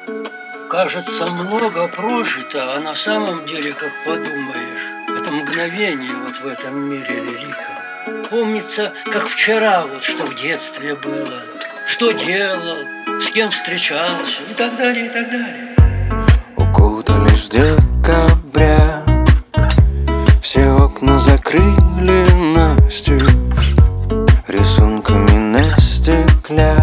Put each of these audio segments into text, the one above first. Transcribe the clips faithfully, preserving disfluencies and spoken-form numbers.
Кажется, много прожито, а на самом деле, как подумаешь, это мгновение вот в этом мире великом. Помнится, как вчера, вот что в детстве было, что делал, с кем встречался и так далее, и так далее. Укутались в декабря, все окна закрыли настежь рисунками на стекле.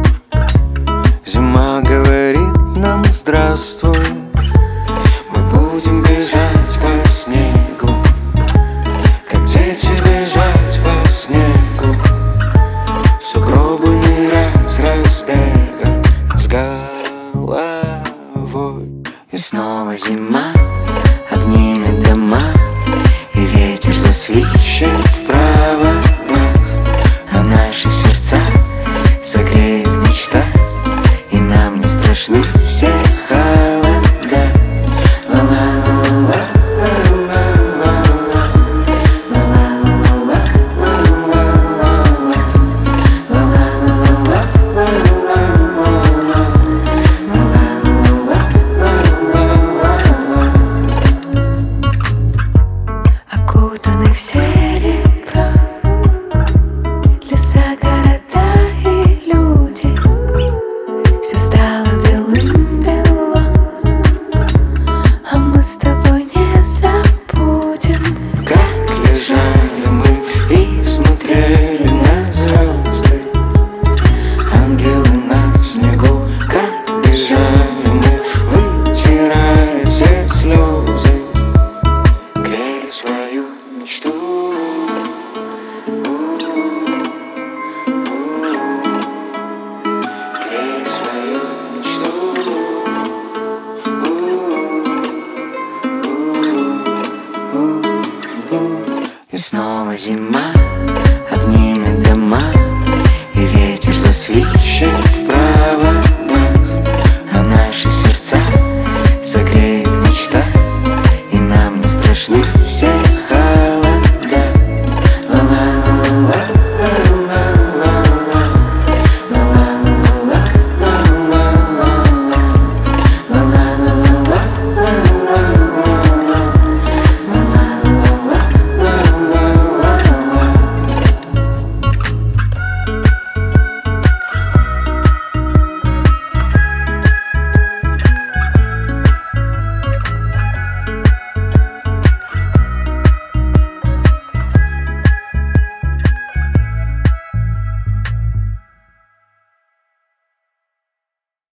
Зима говорит нам здравствуй. Мы будем бежать по снегу, как дети бежать по снегу, в сугробы нырять с разбега с головой. И снова зима обнимет дома, и ветер засвищет в проводах, а наши сердца согреет мечта, и нам не страшны все